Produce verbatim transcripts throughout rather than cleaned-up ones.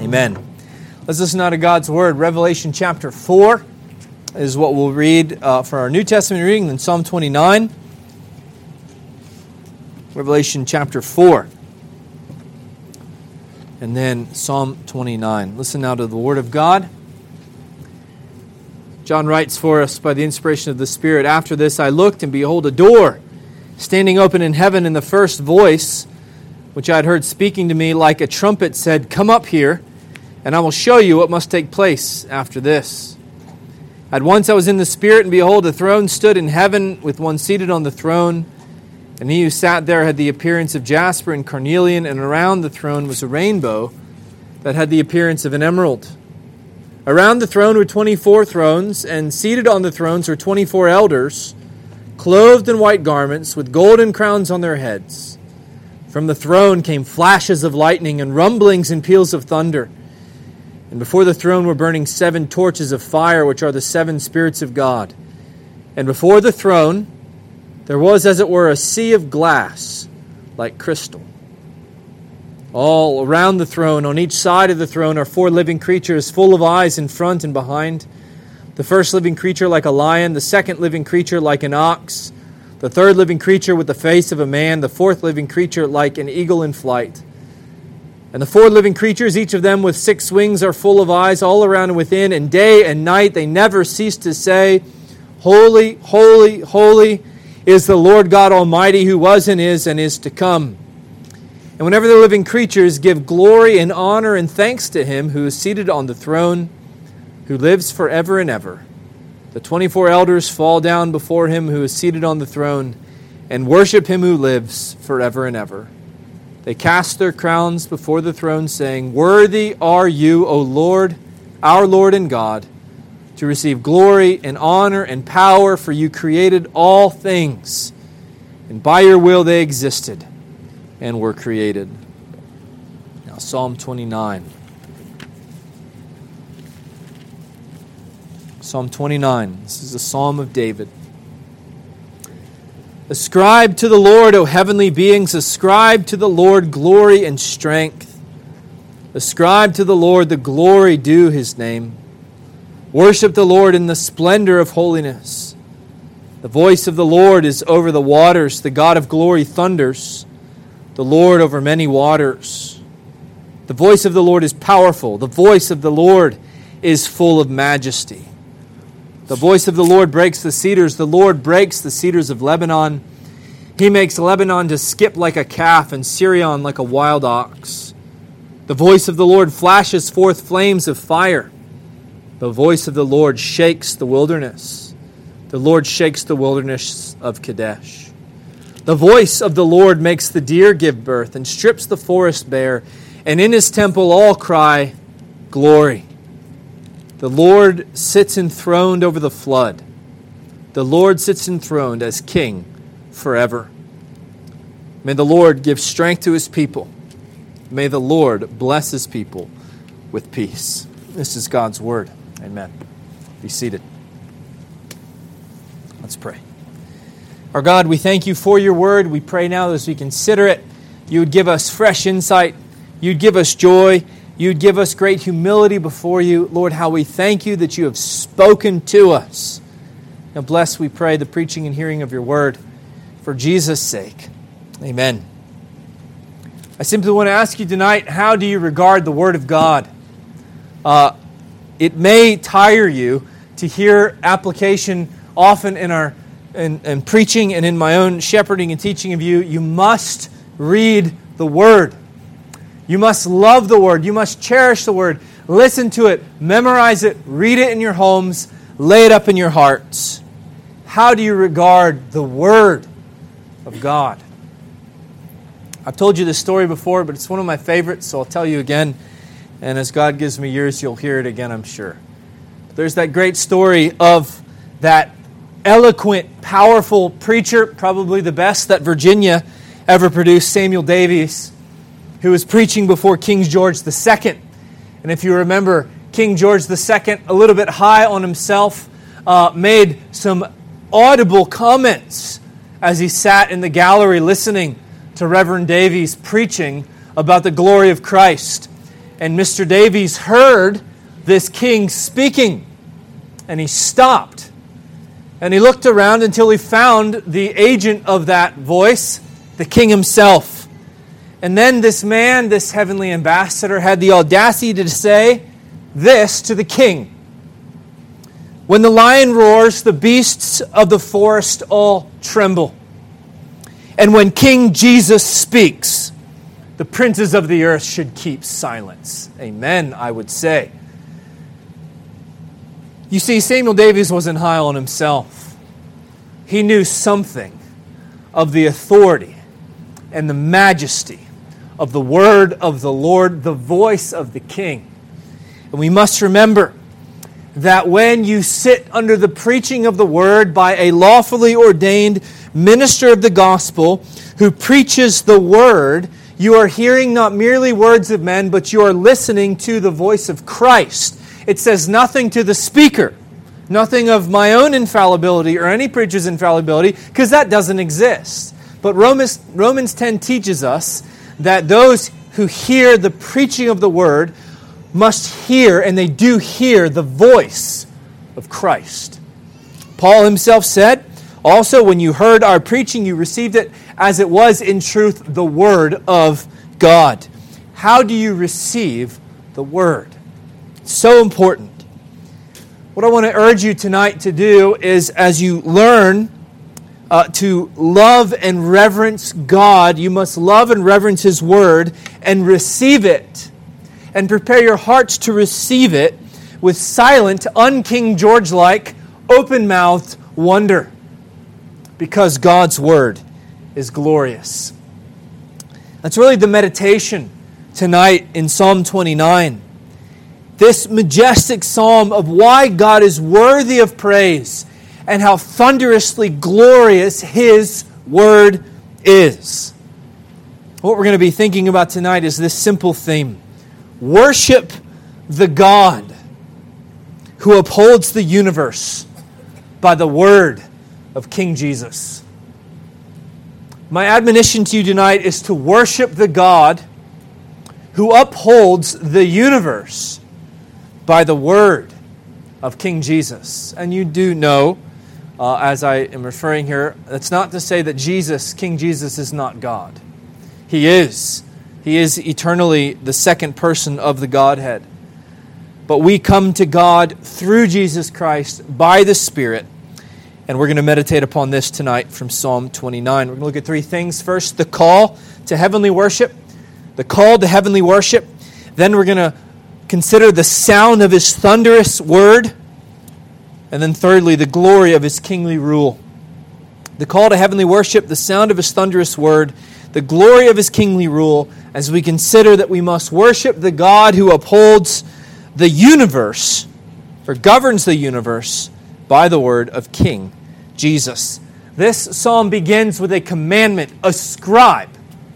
Amen. Let's listen now to God's Word. Revelation chapter four is what we'll read uh, for our New Testament reading, then Psalm twenty-nine. Revelation chapter four. And then Psalm twenty-nine. Listen now to the Word of God. John writes for us by the inspiration of the Spirit, "After this I looked, and behold, a door standing open in heaven, and the first voice, which I had heard speaking to me like a trumpet, said, 'Come up here, and I will show you what must take place after this.' At once I was in the Spirit, and behold, a throne stood in heaven, with one seated on the throne. And he who sat there had the appearance of jasper and carnelian, and around the throne was a rainbow that had the appearance of an emerald. Around the throne were twenty-four thrones, and seated on the thrones were twenty-four elders, clothed in white garments, with golden crowns on their heads. From the throne came flashes of lightning and rumblings and peals of thunder. And before the throne were burning seven torches of fire, which are the seven spirits of God. And before the throne there was, as it were, a sea of glass, like crystal. All around the throne, on each side of the throne, are four living creatures, full of eyes in front and behind. The first living creature like a lion, the second living creature like an ox, the third living creature with the face of a man, the fourth living creature like an eagle in flight. And the four living creatures, each of them with six wings, are full of eyes all around and within, and day and night they never cease to say, 'Holy, holy, holy is the Lord God Almighty, who was and is and is to come.' And whenever the living creatures give glory and honor and thanks to Him who is seated on the throne, who lives forever and ever, the twenty-four elders fall down before Him who is seated on the throne and worship Him who lives forever and ever. They cast their crowns before the throne, saying, 'Worthy are you, O Lord, our Lord and God, to receive glory and honor and power, for you created all things, and by your will they existed and were created.'" Now Psalm twenty-nine. Psalm twenty-nine. This is a psalm of David. "Ascribe to the Lord, O heavenly beings, ascribe to the Lord glory and strength. Ascribe to the Lord the glory due His name. Worship the Lord in the splendor of holiness. The voice of the Lord is over the waters. The God of glory thunders. The Lord over many waters. The voice of the Lord is powerful. The voice of the Lord is full of majesty. The voice of the Lord breaks the cedars. The Lord breaks the cedars of Lebanon. He makes Lebanon to skip like a calf and Sirion like a wild ox. The voice of the Lord flashes forth flames of fire. The voice of the Lord shakes the wilderness. The Lord shakes the wilderness of Kadesh. The voice of the Lord makes the deer give birth and strips the forest bare. And in His temple all cry, 'Glory.' The Lord sits enthroned over the flood. The Lord sits enthroned as King forever. May the Lord give strength to His people. May the Lord bless His people with peace." This is God's Word. Amen. Be seated. Let's pray. Our God, we thank You for Your Word. We pray now that as we consider it, You would give us fresh insight. You'd give us joy. You'd give us great humility before You. Lord, how we thank You that You have spoken to us. Now bless, we pray, the preaching and hearing of Your Word for Jesus' sake. Amen. I simply want to ask you tonight, how do you regard the Word of God? Uh, it may tire you to hear application often in our in, in preaching and in my own shepherding and teaching of you. You must read the Word. You must love the Word. You must cherish the Word. Listen to it. Memorize it. Read it in your homes. Lay it up in your hearts. How do you regard the Word of God? I've told you this story before, but it's one of my favorites, so I'll tell you again. And as God gives me years, you'll hear it again, I'm sure. There's that great story of that eloquent, powerful preacher, probably the best that Virginia ever produced, Samuel Davies, who was preaching before King George the Second. And if you remember, King George the Second, a little bit high on himself, uh, made some audible comments as he sat in the gallery listening to Reverend Davies preaching about the glory of Christ. And Mister Davies heard this king speaking, and he stopped. And he looked around until he found the agent of that voice, the king himself. And then this man, this heavenly ambassador, had the audacity to say this to the king. When the lion roars, the beasts of the forest all tremble. And when King Jesus speaks, the princes of the earth should keep silence. Amen, I would say. You see, Samuel Davies wasn't high on himself. He knew something of the authority and the majesty of the word of the Lord, the voice of the King. And we must remember that when you sit under the preaching of the word by a lawfully ordained minister of the gospel who preaches the word, you are hearing not merely words of men, but you are listening to the voice of Christ. It says nothing to the speaker, nothing of my own infallibility or any preacher's infallibility, because that doesn't exist. But Romans, Romans ten teaches us that those who hear the preaching of the word must hear, and they do hear, the voice of Christ. Paul himself said, also, when you heard our preaching, you received it as it was in truth the word of God. How do you receive the word? It's so important. What I want to urge you tonight to do is, as you learn uh, to love and reverence God, you must love and reverence His word and receive it. And prepare your hearts to receive it with silent, un-King George-like, open-mouthed wonder. Because God's word is glorious. That's really the meditation tonight in Psalm twenty-nine. This majestic psalm of why God is worthy of praise and how thunderously glorious His word is. What we're going to be thinking about tonight is this simple theme. Worship the God who upholds the universe by the word of King Jesus. My admonition to you tonight is to worship the God who upholds the universe by the word of King Jesus. And you do know, uh, as I am referring here, that's not to say that Jesus, King Jesus, is not God. He is. He is eternally the second person of the Godhead. But we come to God through Jesus Christ by the Spirit. And we're going to meditate upon this tonight from Psalm twenty-nine. We're going to look at three things. First, the call to heavenly worship. The call to heavenly worship. Then we're going to consider the sound of His thunderous word. And then thirdly, the glory of His kingly rule. The call to heavenly worship, the sound of His thunderous word, the glory of His kingly rule, as we consider that we must worship the God who upholds the universe, or governs the universe, by the word of King Jesus. This psalm begins with a commandment. Ascribe.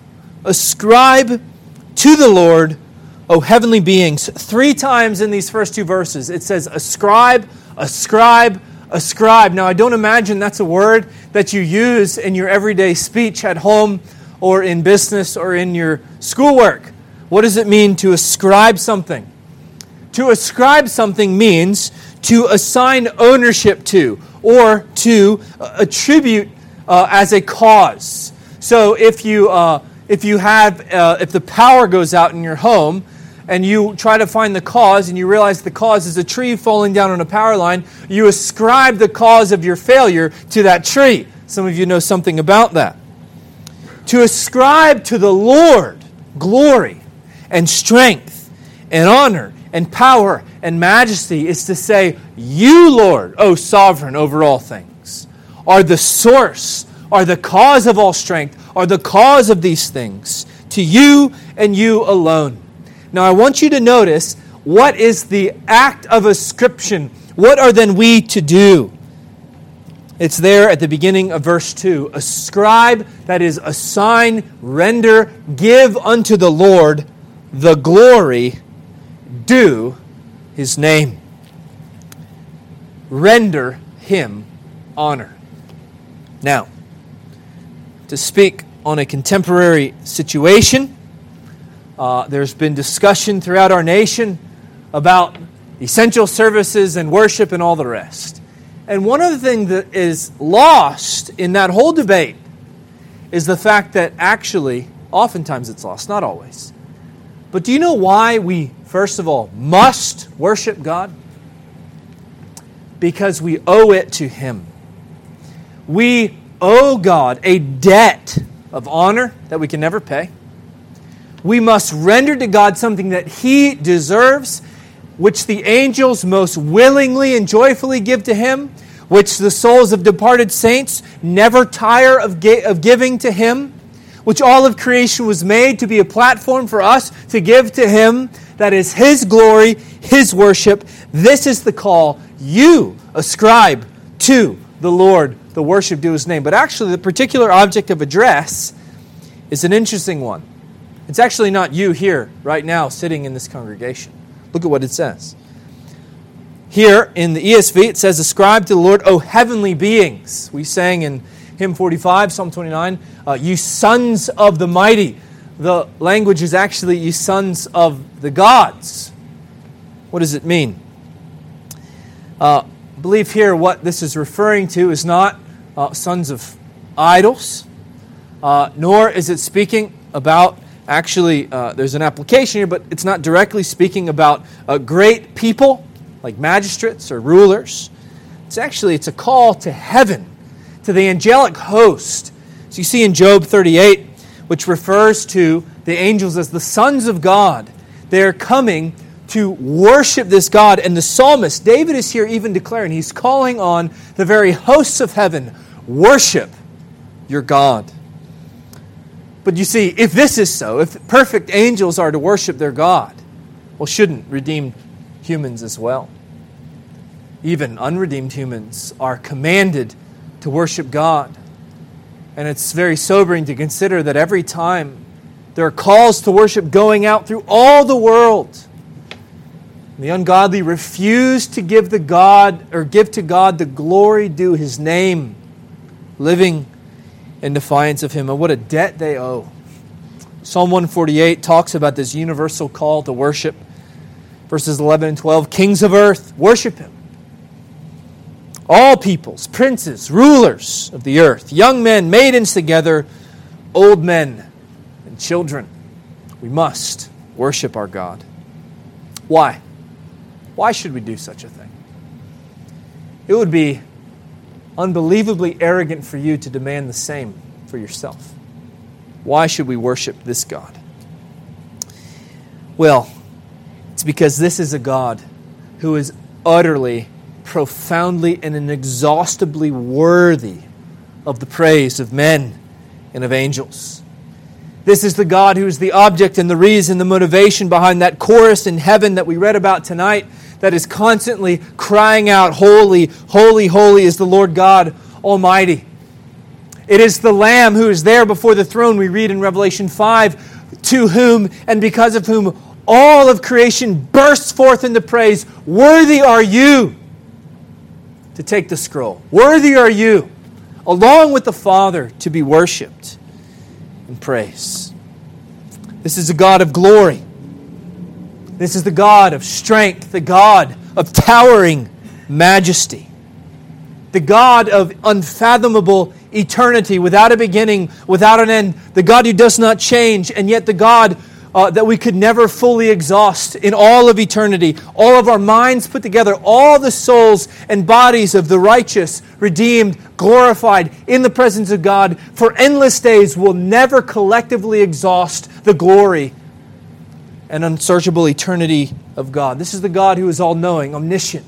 Ascribe to the Lord, O heavenly beings. Three times in these first two verses it says ascribe, ascribe, ascribe. Now I don't imagine that's a word that you use in your everyday speech at home or in business or in your schoolwork. What does it mean to ascribe something? To ascribe something means to assign ownership to or to uh, attribute uh, as a cause. So if you uh, if you have uh, if the power goes out in your home and you try to find the cause and you realize the cause is a tree falling down on a power line, you ascribe the cause of your failure to that tree. Some of you know something about that. To ascribe to the Lord glory and strength and honor and power and majesty is to say, you, Lord, O sovereign over all things, are the source, are the cause of all strength, are the cause of these things. To you and you alone. Now I want you to notice, what is the act of ascription? What are then we to do? It's there at the beginning of verse two. Ascribe, that is, assign, render, give unto the Lord the glory due His name. Render Him honor. Now, to speak on a contemporary situation, Uh, there's been discussion throughout our nation about essential services and worship and all the rest. And one of the things that is lost in that whole debate is the fact that actually, oftentimes it's lost, not always. But do you know why we, first of all, must worship God? Because we owe it to Him. We owe God a debt of honor that we can never pay. We must render to God something that He deserves, which the angels most willingly and joyfully give to Him, which the souls of departed saints never tire of, ga- of giving to Him, which all of creation was made to be a platform for us to give to Him. That is His glory, His worship. This is the call you ascribe to the Lord, the worship due His name. But actually, the particular object of address is an interesting one. It's actually not you here right now sitting in this congregation. Look at what it says. Here in the E S V, it says, ascribe to the Lord, O heavenly beings. We sang in hymn forty-five, Psalm twenty-nine, uh, you sons of the mighty. The language is actually you sons of the gods. What does it mean? Uh, I believe here what this is referring to is not uh, sons of idols, uh, nor is it speaking about, actually, uh, there's an application here, but it's not directly speaking about uh, great people, like magistrates or rulers. It's actually, it's a call to heaven, to the angelic host. So you see in Job thirty-eight, which refers to the angels as the sons of God. They're coming to worship this God. And the psalmist, David is here even declaring, he's calling on the very hosts of heaven, worship your God. But you see, if this is so, if perfect angels are to worship their God, well, shouldn't redeemed humans as well? Even unredeemed humans are commanded to worship God. And it's very sobering to consider that every time there are calls to worship going out through all the world, the ungodly refuse to give the God or give to God the glory due His name, living in defiance of Him. And what a debt they owe. Psalm one forty-eight talks about this universal call to worship. Verses eleven and twelve, kings of earth, worship Him. All peoples, princes, rulers of the earth, young men, maidens together, old men and children. We must worship our God. Why? Why should we do such a thing? It would be unbelievably arrogant for you to demand the same for yourself. Why should we worship this God? Well, it's because this is a God who is utterly, profoundly, and inexhaustibly worthy of the praise of men and of angels. This is the God who is the object and the reason, the motivation behind that chorus in heaven that we read about tonight, that is constantly crying out, holy, holy, holy is the Lord God Almighty. It is the Lamb who is there before the throne, we read in Revelation five, to whom and because of whom all of creation bursts forth into praise. Worthy are you to take the scroll. Worthy are you, along with the Father, to be worshipped and praised. This is a God of glory. This is the God of strength, the God of towering majesty, the God of unfathomable eternity, without a beginning, without an end, the God who does not change, and yet the God uh, that we could never fully exhaust in all of eternity. All of our minds put together, all the souls and bodies of the righteous, redeemed, glorified in the presence of God for endless days will never collectively exhaust the glory and unsearchable eternity of God. This is the God who is all-knowing, omniscient.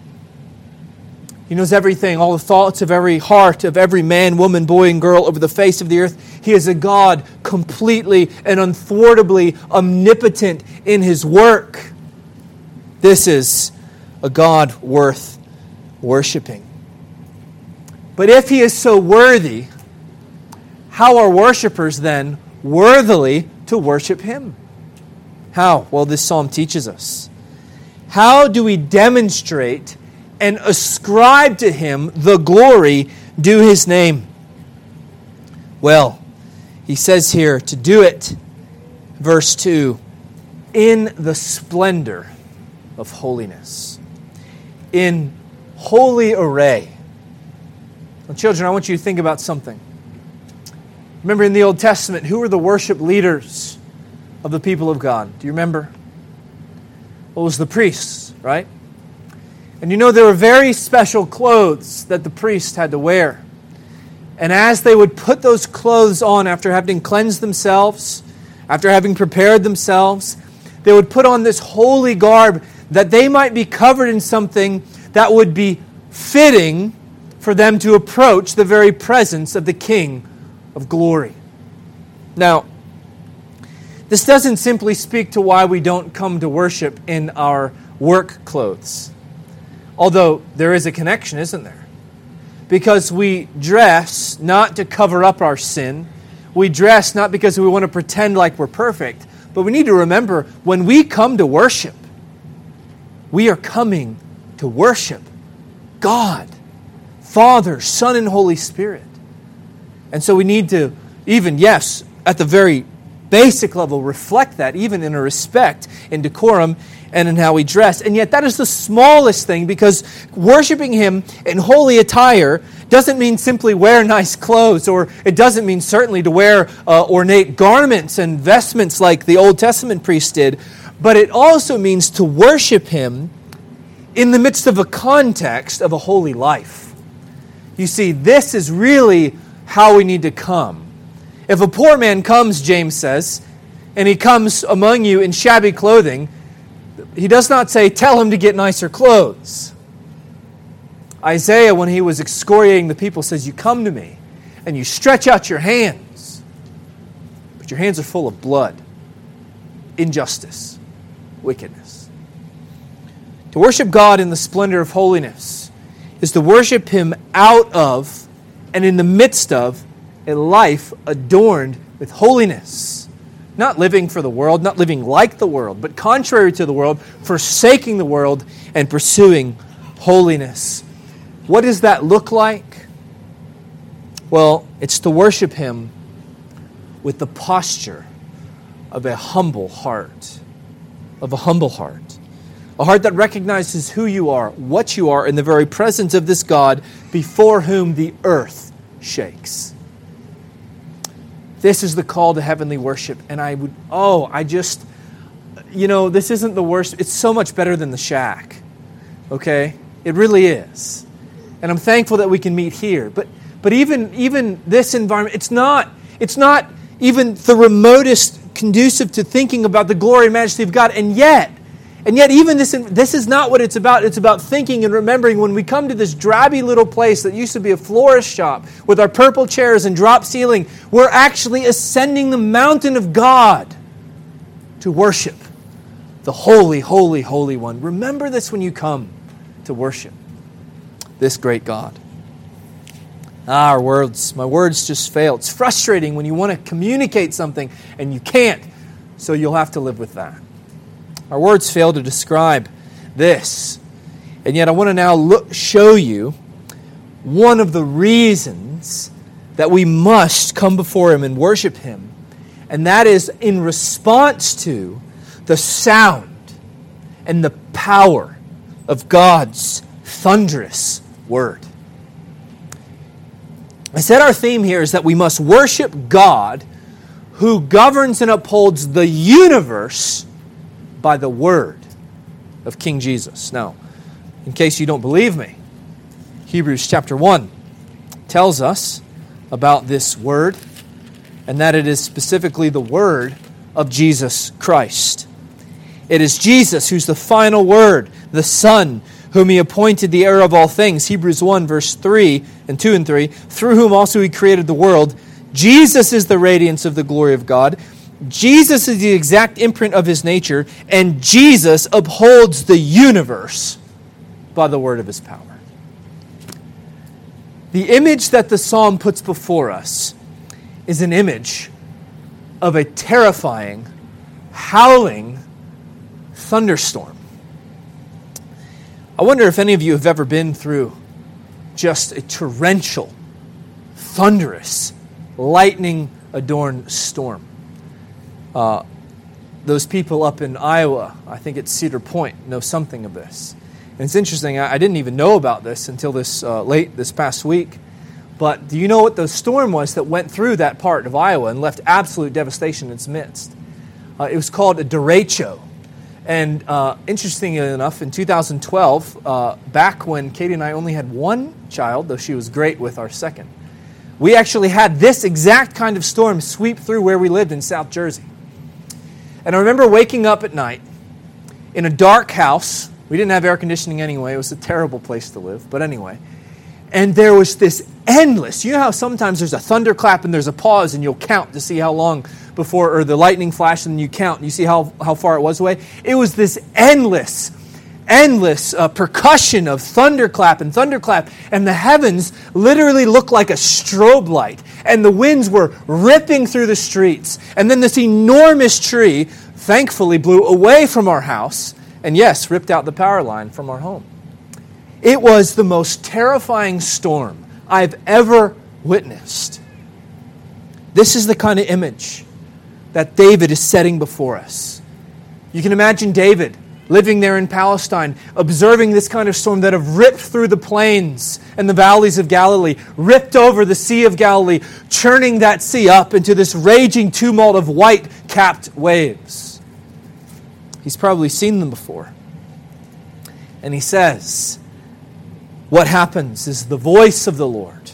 He knows everything, all the thoughts of every heart of every man, woman, boy, and girl over the face of the earth. He is a God completely and unthwartably omnipotent in His work. This is a God worth worshiping. But if He is so worthy, how are worshipers then worthily to worship Him? How? Well, this psalm teaches us. How do we demonstrate and ascribe to Him the glory due His name? Well, he says here to do it, verse two, in the splendor of holiness, in holy array. Well, children, I want you to think about something. Remember in the Old Testament, who were the worship leaders of the people of God? Do you remember? Well, it was the priests, right? And you know there were very special clothes that the priest had to wear. And as they would put those clothes on after having cleansed themselves, after having prepared themselves, they would put on this holy garb that they might be covered in something that would be fitting for them to approach the very presence of the King of glory. Now, this doesn't simply speak to why we don't come to worship in our work clothes. Although there is a connection, isn't there? Because we dress not to cover up our sin. We dress not because we want to pretend like we're perfect. But we need to remember, when we come to worship, we are coming to worship God, Father, Son, and Holy Spirit. And so we need to even, yes, at the very basic level, reflect that, even in a respect, in decorum, and in how we dress. And yet that is the smallest thing, because worshiping Him in holy attire doesn't mean simply wear nice clothes, or it doesn't mean certainly to wear uh, ornate garments and vestments like the Old Testament priests did, but it also means to worship Him in the midst of a context of a holy life. You see, this is really how we need to come. If a poor man comes, James says, and he comes among you in shabby clothing, he does not say, tell him to get nicer clothes. Isaiah, when he was excoriating the people, says, you come to me and you stretch out your hands, but your hands are full of blood, injustice, wickedness. To worship God in the splendor of holiness is to worship Him out of and in the midst of a life adorned with holiness. Not living for the world, not living like the world, but contrary to the world, forsaking the world and pursuing holiness. What does that look like? Well, it's to worship Him with the posture of a humble heart. Of a humble heart. A heart that recognizes who you are, what you are, in the very presence of this God before whom the earth shakes. This is the call to heavenly worship. And I would, oh, I just, you know, this isn't the worst. It's so much better than the shack. Okay? It really is. And I'm thankful that we can meet here. But but even even this environment, it's not, it's not even the remotest conducive to thinking about the glory and majesty of God. And yet, and yet even this, this is not what it's about. It's about thinking and remembering when we come to this drabby little place that used to be a florist shop with our purple chairs and drop ceiling, we're actually ascending the mountain of God to worship the holy, holy, holy one. Remember this when you come to worship this great God. Ah, our words, my words just fail. It's frustrating when you want to communicate something and you can't, so you'll have to live with that. Our words fail to describe this. And yet I want to now look, show you one of the reasons that we must come before Him and worship Him. And that is in response to the sound and the power of God's thunderous word. I said our theme here is that we must worship God who governs and upholds the universe by the word of King Jesus. Now, in case you don't believe me, Hebrews chapter one tells us about this word, and that it is specifically the word of Jesus Christ. It is Jesus who's the final word, the Son, whom He appointed the heir of all things. Hebrews one, verse three and two and three, through whom also He created the world. Jesus is the radiance of the glory of God. Jesus is the exact imprint of His nature, and Jesus upholds the universe by the word of His power. The image that the psalm puts before us is an image of a terrifying, howling thunderstorm. I wonder if any of you have ever been through just a torrential, thunderous, lightning-adorned storm. Uh, those people up in Iowa, I think it's Cedar Point, know something of this. And it's interesting, I, I didn't even know about this until this uh, late this past week. But do you know what the storm was that went through that part of Iowa and left absolute devastation in its midst? Uh, it was called a derecho. And uh, interestingly enough, in two thousand twelve, uh, back when Katie and I only had one child, though she was great with our second, we actually had this exact kind of storm sweep through where we lived in South Jersey. And I remember waking up at night in a dark house. We didn't have air conditioning anyway. It was a terrible place to live. But anyway. And there was this endless, you know how sometimes there's a thunderclap and there's a pause and you'll count to see how long before, or the lightning flash and you count and you see how, how far it was away? It was this endless, endless uh, percussion of thunderclap and thunderclap. And the heavens literally looked like a strobe light. And the winds were ripping through the streets. And then this enormous tree, thankfully, blew away from our house. And yes, ripped out the power line from our home. It was the most terrifying storm I've ever witnessed. This is the kind of image that David is setting before us. You can imagine David living there in Palestine, observing this kind of storm that have ripped through the plains and the valleys of Galilee, ripped over the Sea of Galilee, churning that sea up into this raging tumult of white-capped waves. He's probably seen them before. And he says, what happens is the voice of the Lord.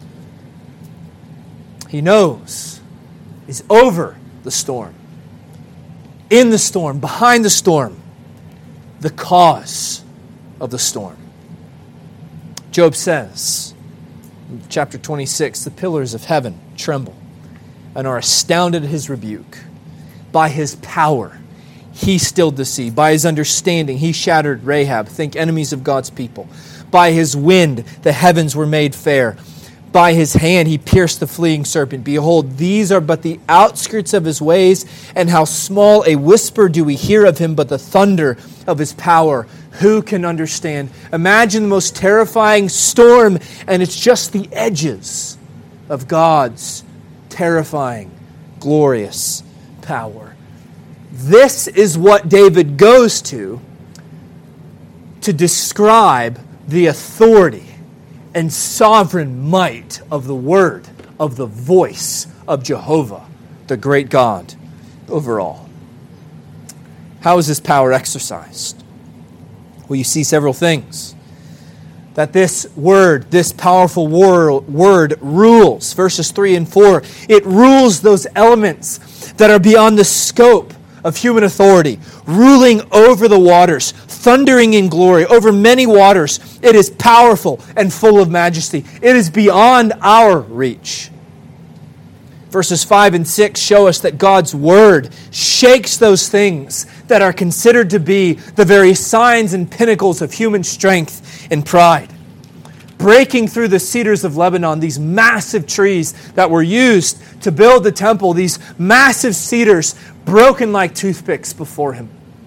He knows is over the storm, in the storm, behind the storm, the cause of the storm. Job says, in chapter twenty-six, the pillars of heaven tremble and are astounded at his rebuke. By his power, he stilled the sea. By his understanding, he shattered Rahab. Think enemies of God's people. By his wind, the heavens were made fair. By his hand, he pierced the fleeing serpent. Behold, these are but the outskirts of his ways, and how small a whisper do we hear of him, but the thunder of his power. Who can understand? Imagine the most terrifying storm, and it's just the edges of God's terrifying, glorious power. This is what David goes to to describe the authority and sovereign might of the word, of the voice of Jehovah, the great God over all. How is this power exercised? Well, you see several things. That this word, this powerful word rules. Verses three and four. It rules those elements that are beyond the scope of human authority, ruling over the waters, thundering in glory over many waters. It is powerful and full of majesty. It is beyond our reach. Verses five and six show us that God's word shakes those things that are considered to be the very signs and pinnacles of human strength and pride. Breaking through the cedars of Lebanon, these massive trees that were used to build the temple, these massive cedars broken like toothpicks before him.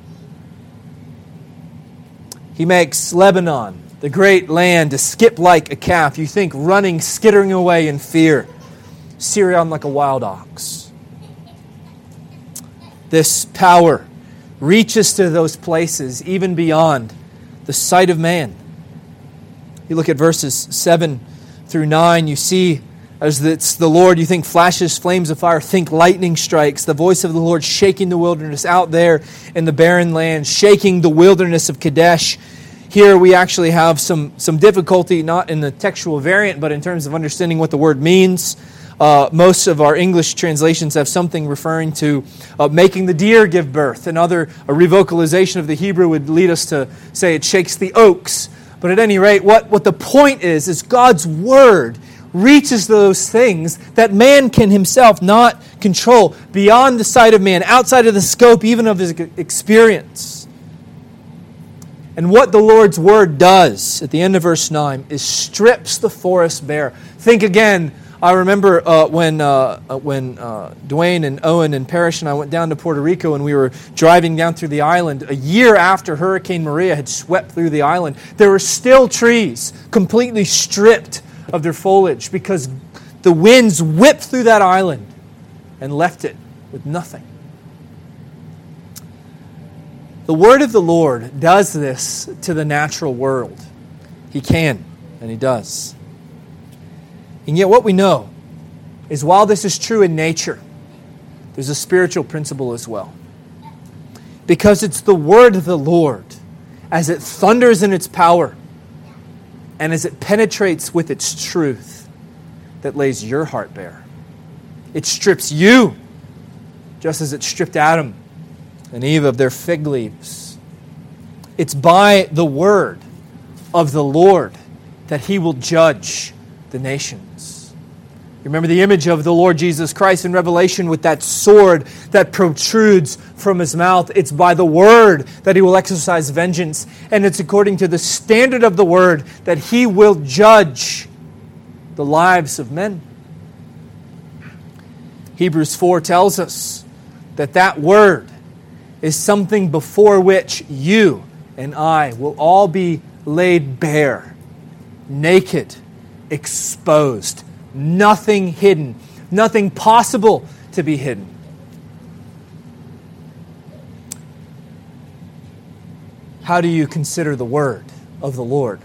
He makes Lebanon, the great land, to skip like a calf. You think running, skittering away in fear. Sirion like a wild ox. This power reaches to those places even beyond the sight of man. You look at verses seven through nine, you see as it's the Lord, you think flashes, flames of fire, think lightning strikes, the voice of the Lord shaking the wilderness out there in the barren land, shaking the wilderness of Kadesh. Here we actually have some, some difficulty, not in the textual variant, but in terms of understanding what the word means. Uh, most of our English translations have something referring to uh, making the deer give birth. Another a revocalization of the Hebrew would lead us to say it shakes the oaks. But at any rate, what, what the point is, is God's word reaches those things that man can himself not control, beyond the sight of man, outside of the scope even of his experience. And what the Lord's word does at the end of verse nine is strips the forest bare. Think again. I remember uh, when uh, when uh, Dwayne and Owen and Parrish and I went down to Puerto Rico, and we were driving down through the island a year after Hurricane Maria had swept through the island. There were still trees completely stripped of their foliage because the winds whipped through that island and left it with nothing. The word of the Lord does this to the natural world. He can, and He does. And yet what we know is while this is true in nature, there's a spiritual principle as well. Because it's the word of the Lord, as it thunders in its power, and as it penetrates with its truth, that lays your heart bare. It strips you, just as it stripped Adam and Eve of their fig leaves. It's by the word of the Lord that He will judge the nations. You remember the image of the Lord Jesus Christ in Revelation with that sword that protrudes from His mouth. It's by the word that He will exercise vengeance. And it's according to the standard of the word that He will judge the lives of men. Hebrews four tells us that that word is something before which you and I will all be laid bare, naked, exposed, nothing hidden, nothing possible to be hidden. How do you consider the word of the Lord?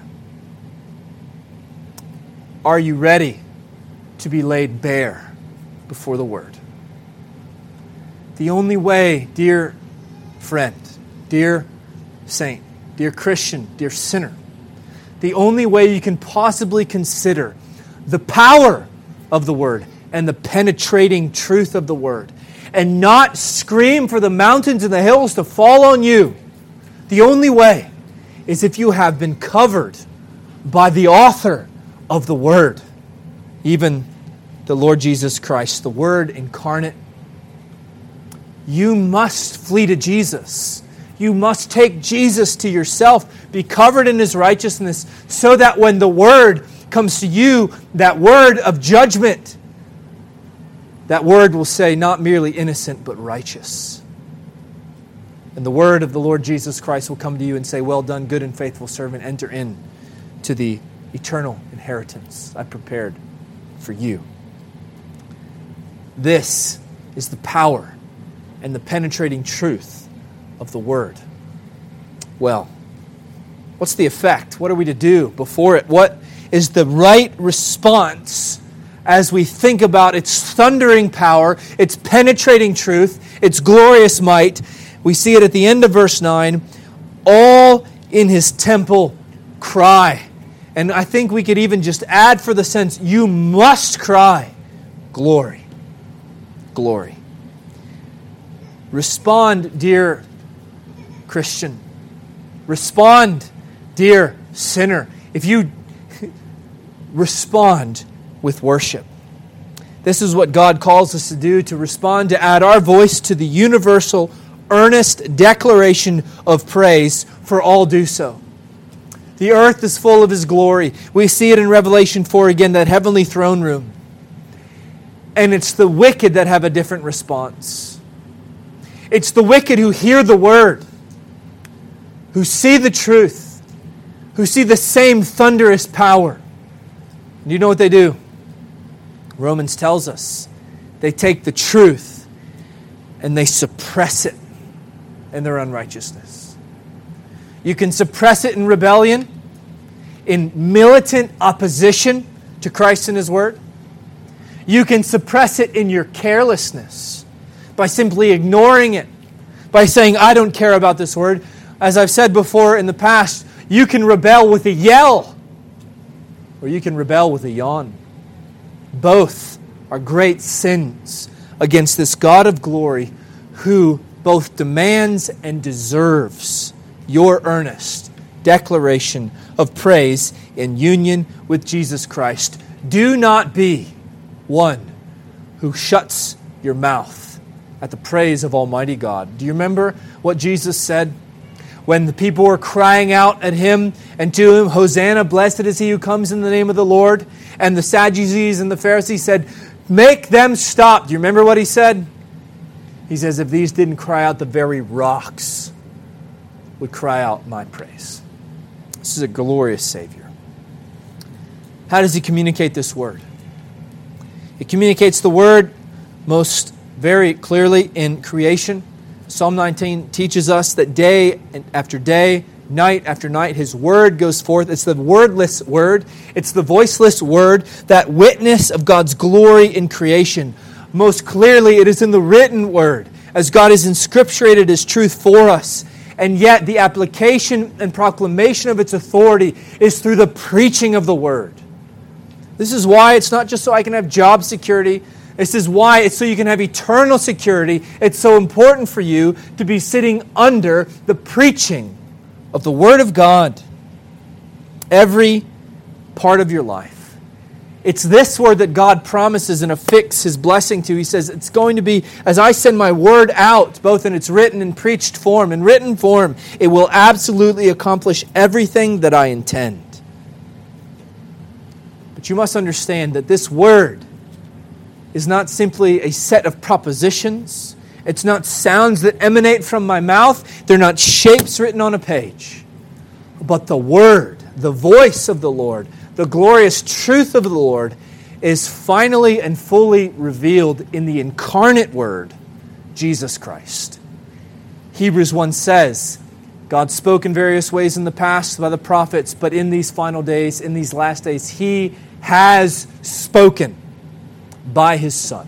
Are you ready to be laid bare before the word? The only way, dear friend, dear saint, dear Christian, dear sinner, the only way you can possibly consider the power of the word and the penetrating truth of the word and not scream for the mountains and the hills to fall on you, the only way is if you have been covered by the author of the word, even the Lord Jesus Christ, the Word incarnate. You must flee to Jesus. You must take Jesus to yourself, be covered in His righteousness, so that when the Word comes to you, that word of judgment, that word will say not merely innocent, but righteous. And the word of the Lord Jesus Christ will come to you and say, well done, good and faithful servant, enter in to the eternal inheritance I prepared for you. This is the power and the penetrating truth of the word. Well, what's the effect? What are we to do before it? What is the right response as we think about its thundering power, its penetrating truth, its glorious might? We see it at the end of verse nine. All in His temple cry. And I think we could even just add for the sense, you must cry, glory. Glory. Respond, dear Christian. Respond, dear sinner. If you respond with worship. This is what God calls us to do, to respond, to add our voice to the universal, earnest declaration of praise, for all do so. The earth is full of His glory. We see it in Revelation four again, that heavenly throne room. And it's the wicked that have a different response. It's the wicked who hear the word, who see the truth, who see the same thunderous power. And you know what they do? Romans tells us they take the truth and they suppress it in their unrighteousness. You can suppress it in rebellion, in militant opposition to Christ and His word. You can suppress it in your carelessness by simply ignoring it, by saying, I don't care about this word. As I've said before in the past, you can rebel with a yell, or you can rebel with a yawn. Both are great sins against this God of glory who both demands and deserves your earnest declaration of praise in union with Jesus Christ. Do not be one who shuts your mouth at the praise of Almighty God. Do you remember what Jesus said when the people were crying out at Him and to Him, Hosanna, blessed is He who comes in the name of the Lord? And the Sadducees and the Pharisees said, make them stop. Do you remember what He said? He says, if these didn't cry out, the very rocks would cry out my praise. This is a glorious Savior. How does He communicate this word? He communicates the word most very clearly in creation. Psalm nineteen teaches us that day after day, night after night, His Word goes forth. It's the wordless Word. It's the voiceless Word, that witness of God's glory in creation. Most clearly, it is in the written Word, as God has inscripturated His truth for us. And yet, the application and proclamation of its authority is through the preaching of the Word. This is why it's not just so I can have job security. This is why it's so you can have eternal security. It's so important for you to be sitting under the preaching of the Word of God every part of your life. It's this Word that God promises and affix His blessing to. He says, it's going to be, as I send my Word out, both in its written and preached form, in written form, it will absolutely accomplish everything that I intend. But you must understand that this Word is not simply a set of propositions. It's not sounds that emanate from my mouth. They're not shapes written on a page. But the Word, the voice of the Lord, the glorious truth of the Lord is finally and fully revealed in the incarnate Word, Jesus Christ. Hebrews one says, God spoke in various ways in the past by the prophets, but in these final days, in these last days, He has spoken by His Son.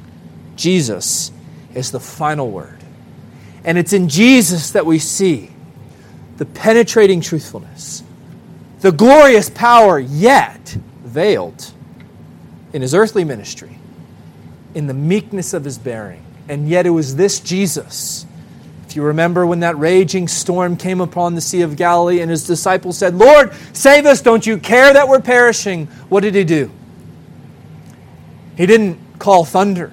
Jesus is the final word. And it's in Jesus that we see the penetrating truthfulness, the glorious power yet veiled in His earthly ministry, in the meekness of His bearing. And yet it was this Jesus. If you remember when that raging storm came upon the Sea of Galilee and His disciples said, Lord, save us, don't you care that we're perishing? What did He do? He didn't call thunder,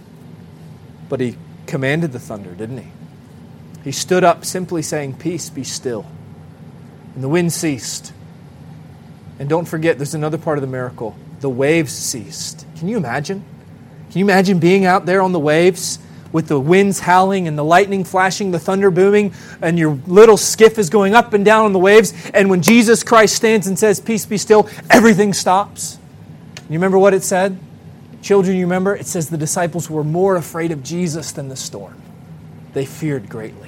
but He commanded the thunder, didn't He? He stood up simply saying, peace, be still. And the wind ceased. And don't forget, there's another part of the miracle. The waves ceased. Can you imagine? Can you imagine being out there on the waves with the winds howling and the lightning flashing, the thunder booming, and your little skiff is going up and down on the waves, and when Jesus Christ stands and says, peace, be still, everything stops? You remember what it said? Children, you remember? It says the disciples were more afraid of Jesus than the storm. They feared greatly.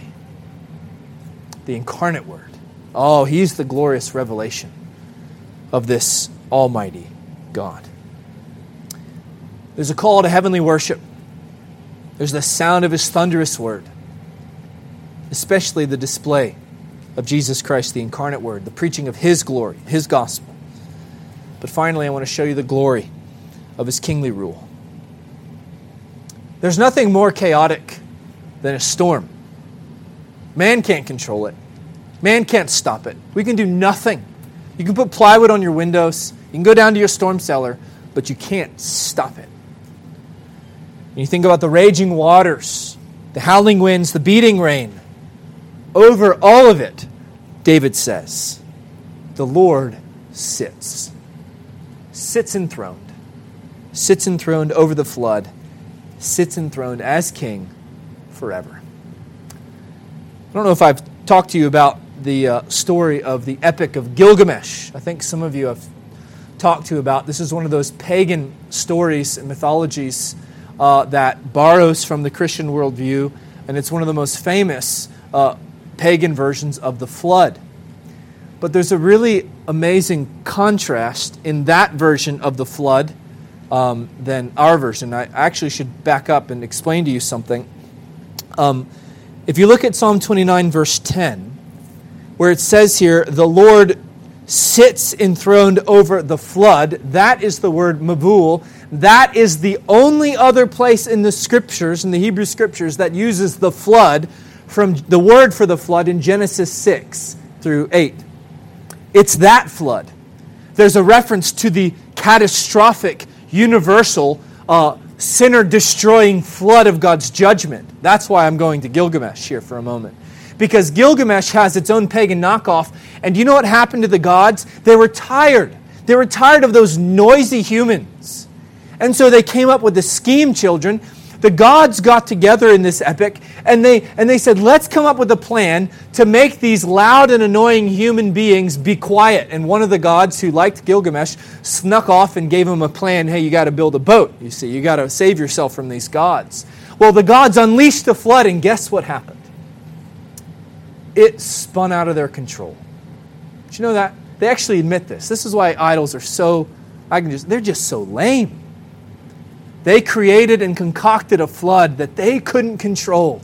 The incarnate Word. Oh, He's the glorious revelation of this almighty God. There's a call to heavenly worship. There's the sound of His thunderous Word. Especially the display of Jesus Christ, the incarnate Word, the preaching of His glory, His gospel. But finally, I want to show you the glory of His kingly rule. There's nothing more chaotic than a storm. Man can't control it. Man can't stop it. We can do nothing. You can put plywood on your windows. You can go down to your storm cellar, but you can't stop it. And you think about the raging waters, the howling winds, the beating rain. Over all of it, David says, the Lord sits. Sits enthroned. Sits enthroned over the flood, sits enthroned as king forever. I don't know if I've talked to you about the uh, story of the Epic of Gilgamesh. I think some of you have talked to about. This is one of those pagan stories and mythologies uh, that borrows from the Christian worldview, and it's one of the most famous uh, pagan versions of the flood. But there's a really amazing contrast in that version of the flood Um, than our version. I actually should back up and explain to you something. Um, if you look at Psalm twenty-nine, verse ten, where it says here, the Lord sits enthroned over the flood, that is the word Mabul. That is the only other place in the Scriptures, in the Hebrew Scriptures, that uses the flood from the word for the flood in Genesis six through eight. It's that flood. There's a reference to the catastrophic universal, uh, sinner-destroying flood of God's judgment. That's why I'm going to Gilgamesh here for a moment. Because Gilgamesh has its own pagan knockoff, and you know what happened to the gods? They were tired. They were tired of those noisy humans. And so they came up with the scheme, children. The gods got together in this epic, and they and they said, let's come up with a plan to make these loud and annoying human beings be quiet. And one of the gods who liked Gilgamesh snuck off and gave him a plan. Hey, you got to build a boat, you see. You got to save yourself from these gods. Well, the gods unleashed the flood, and guess what happened? It spun out of their control. Did you know that? They actually admit this. This is why idols are so, I can just, they're just so lame. They created and concocted a flood that they couldn't control.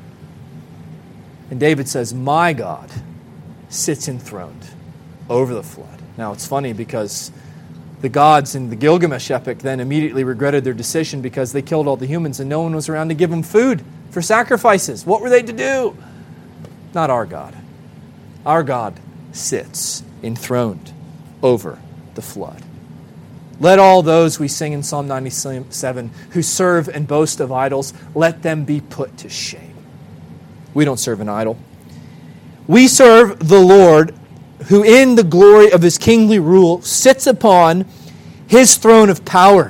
And David says, my God sits enthroned over the flood. Now, it's funny because the gods in the Gilgamesh epic then immediately regretted their decision because they killed all the humans and no one was around to give them food for sacrifices. What were they to do? Not our God. Our God sits enthroned over the flood. Let all those, we sing in Psalm ninety-seven, who serve and boast of idols, let them be put to shame. We don't serve an idol. We serve the Lord, who in the glory of his kingly rule sits upon his throne of power.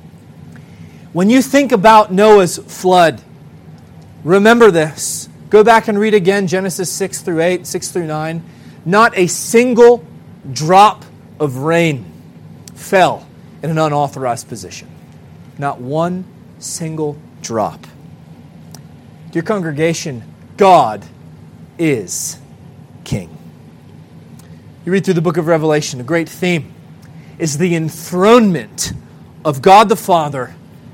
When you think about Noah's flood, remember this. Go back and read again Genesis six through eight, six through nine. Not a single drop of rain fell in an unauthorized position. Not one single drop. Dear congregation, God is King. You read through the book of Revelation, a great theme is the enthronement of God the Father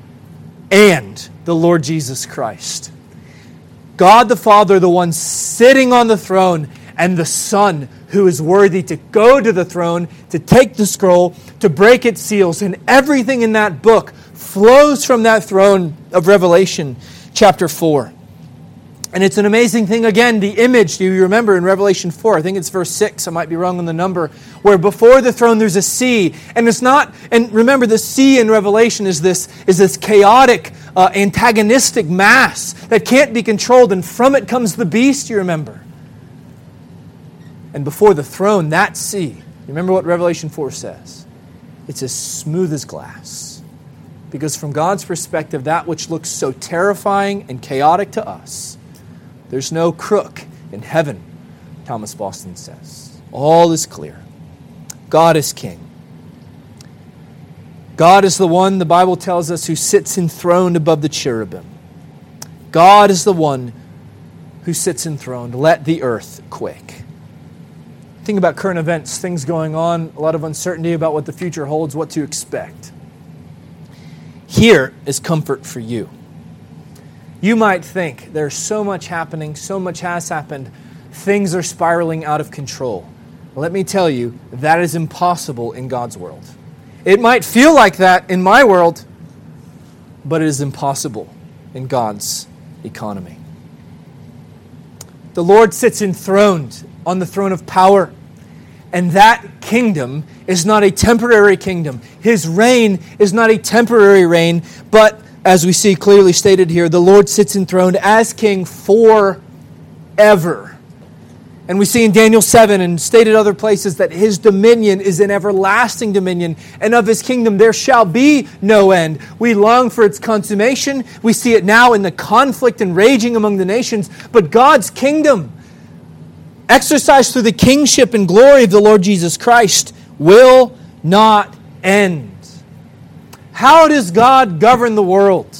and the Lord Jesus Christ. God the Father, the one sitting on the throne, and the Son who is worthy to go to the throne, to take the scroll, to break its seals. And everything in that book flows from that throne of Revelation chapter four. And it's an amazing thing, again, the image, do you remember in Revelation four, I think it's verse six, I might be wrong on the number, where before the throne there's a sea. And it's not, and remember the sea in Revelation is this, is this chaotic, uh, antagonistic mass that can't be controlled, and from it comes the beast, you remember. And before the throne, that sea, remember what Revelation four says? It's as smooth as glass. Because from God's perspective, that which looks so terrifying and chaotic to us, there's no crook in heaven, Thomas Boston says. All is clear. God is King. God is the one, the Bible tells us, who sits enthroned above the cherubim. God is the one who sits enthroned. Let the earth quake. Think about current events, things going on, a lot of uncertainty about what the future holds, what to expect. Here is comfort for you. You might think there's so much happening, so much has happened, things are spiraling out of control. Let me tell you, that is impossible in God's world. It might feel like that in my world, but it is impossible in God's economy. The Lord sits enthroned on the throne of power. And that kingdom is not a temporary kingdom. His reign is not a temporary reign, but as we see clearly stated here, the Lord sits enthroned as king forever. And we see in Daniel seven and stated other places that his dominion is an everlasting dominion, and of his kingdom there shall be no end. We long for its consummation. We see it now in the conflict and raging among the nations, but God's kingdom, exercised through the kingship and glory of the Lord Jesus Christ, will not end. How does God govern the world?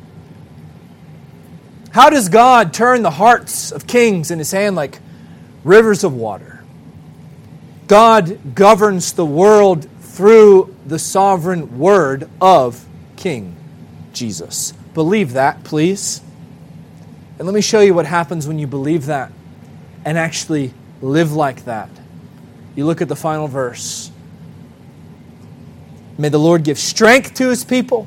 How does God turn the hearts of kings in his hand like rivers of water? God governs the world through the sovereign word of King Jesus. Believe that, please. And let me show you what happens when you believe that and actually live like that. You look at the final verse. May the Lord give strength to his people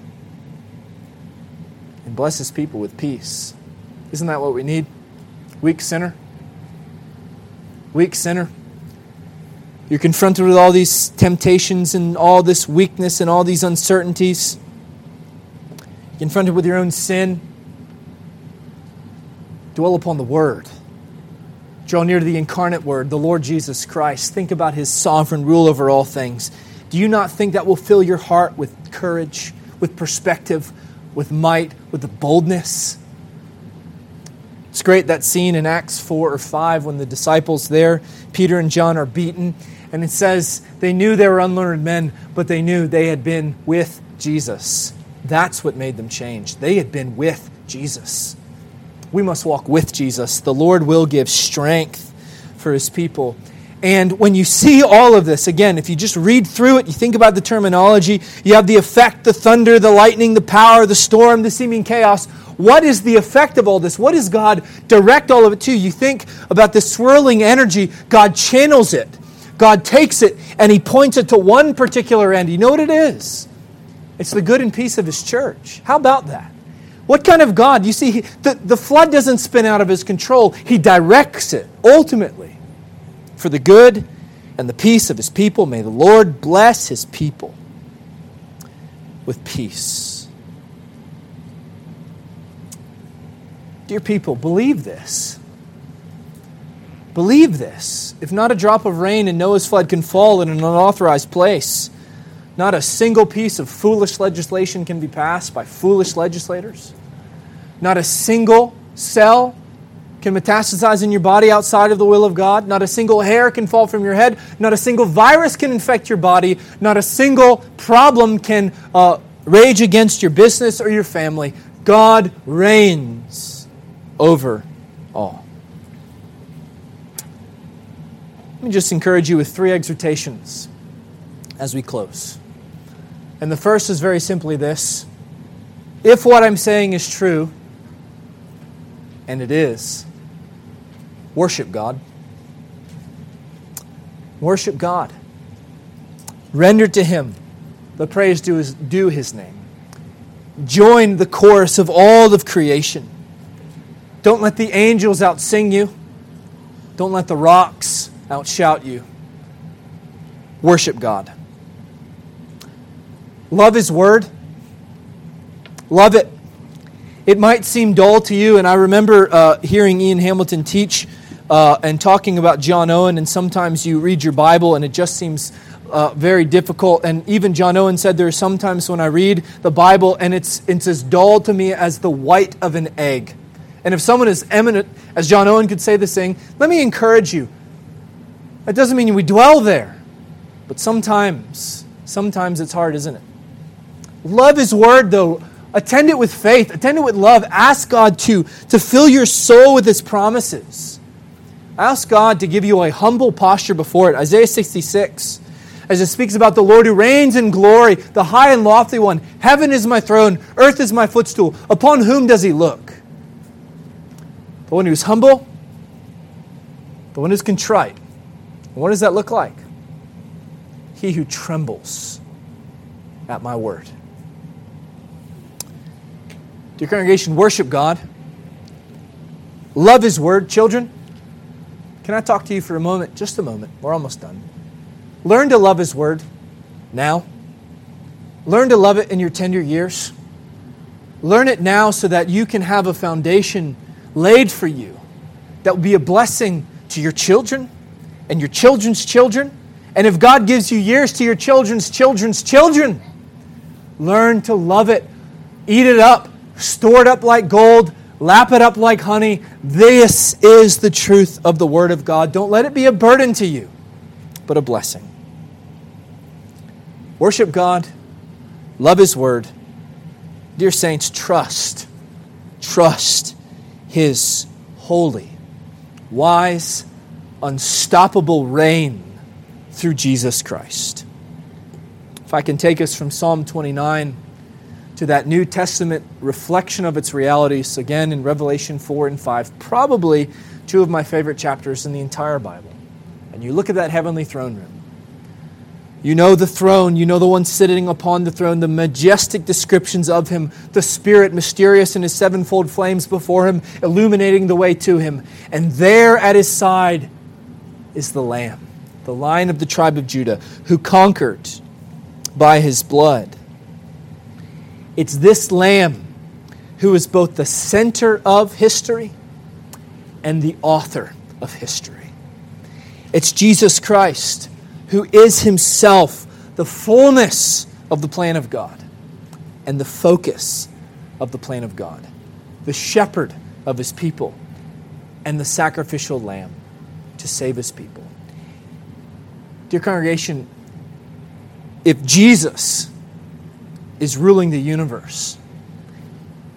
and bless his people with peace. Isn't that what we need? Weak sinner. Weak sinner. You're confronted with all these temptations and all this weakness and all these uncertainties. You're confronted with your own sin. Dwell upon the Word. Draw near to the incarnate Word, the Lord Jesus Christ. Think about his sovereign rule over all things. Do you not think that will fill your heart with courage, with perspective, with might, with the boldness? It's great, that scene in Acts four or five when the disciples there, Peter and John, are beaten. And it says they knew they were unlearned men, but they knew they had been with Jesus. That's what made them change. They had been with Jesus. We must walk with Jesus. The Lord will give strength for His people. And when you see all of this, again, if you just read through it, you think about the terminology, you have the effect, the thunder, the lightning, the power, the storm, the seeming chaos. What is the effect of all this? What does God direct all of it to? You think about this swirling energy, God channels it. God takes it and He points it to one particular end. You know what it is? It's the good and peace of His church. How about that? What kind of God? You see, he, the, the flood doesn't spin out of His control. He directs it, ultimately, for the good and the peace of His people. May the Lord bless His people with peace. Dear people, believe this. Believe this. If not a drop of rain in Noah's flood can fall in an unauthorized place, not a single piece of foolish legislation can be passed by foolish legislators. Not a single cell can metastasize in your body outside of the will of God. Not a single hair can fall from your head. Not a single virus can infect your body. Not a single problem can uh, rage against your business or your family. God reigns over all. Let me just encourage you with three exhortations as we close. And the first is very simply this. If what I'm saying is true, and it is, worship God. Worship God. Render to Him the praise due His, due His name. Join the chorus of all of creation. Don't let the angels outsing you. Don't let the rocks outshout you. Worship God. Love His Word. Love it. It might seem dull to you, and I remember uh, hearing Ian Hamilton teach uh, and talking about John Owen, and sometimes you read your Bible and it just seems uh, very difficult. And even John Owen said there are some times when I read the Bible and it's, it's as dull to me as the white of an egg. And if someone as eminent as John Owen could say this thing, let me encourage you. That doesn't mean we dwell there, but sometimes, sometimes it's hard, isn't it? Love His Word, though. Attend it with faith. Attend it with love. Ask God to, to fill your soul with His promises. Ask God to give you a humble posture before it. Isaiah sixty-six, as it speaks about the Lord who reigns in glory, the high and lofty one. Heaven is my throne, earth is my footstool. Upon whom does He look? The one who's humble, the one who's contrite. And what does that look like? He who trembles at my word. Dear congregation, worship God. Love His Word. Children, can I talk to you for a moment? Just a moment. We're almost done. Learn to love His Word now. Learn to love it in your tender years. Learn it now so that you can have a foundation laid for you that will be a blessing to your children and your children's children. And if God gives you years to your children's children's children, learn to love it. Eat it up. Store it up like gold. Lap it up like honey. This is the truth of the Word of God. Don't let it be a burden to you, but a blessing. Worship God. Love His Word. Dear saints, trust. Trust His holy, wise, unstoppable reign through Jesus Christ. If I can take us from Psalm twenty-nine to that New Testament reflection of its realities, again in Revelation four and five, probably two of my favorite chapters in the entire Bible. And you look at that heavenly throne room. You know the throne, you know the one sitting upon the throne, the majestic descriptions of Him, the Spirit mysterious in His sevenfold flames before Him, illuminating the way to Him. And there at His side is the Lamb, the Lion of the tribe of Judah, who conquered by His blood. It's this Lamb who is both the center of history and the author of history. It's Jesus Christ who is Himself the fullness of the plan of God and the focus of the plan of God, the shepherd of His people and the sacrificial lamb to save His people. Dear congregation, if Jesus is ruling the universe,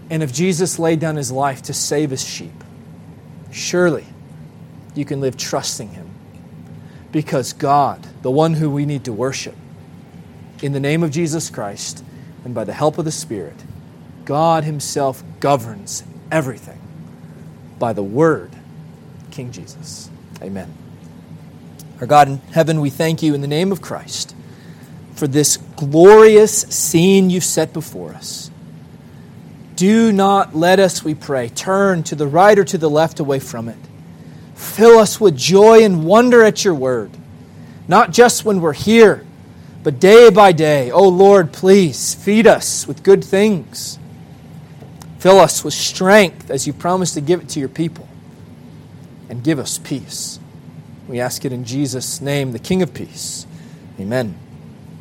And if Jesus laid down his life to save his sheep, surely you can live trusting him. Because God, the one who we need to worship, in the name of Jesus Christ and by the help of the Spirit, God himself governs everything by the word, King Jesus. Amen. Our God in heaven, we thank you in the name of Christ for this glorious scene you've set before us. Do not let us, we pray, turn to the right or to the left away from it. Fill us with joy and wonder at your word, not just when we're here, but day by day. Oh Lord, please feed us with good things. Fill us with strength as you promised to give it to your people. And give us peace. We ask it in Jesus' name, the King of Peace. Amen.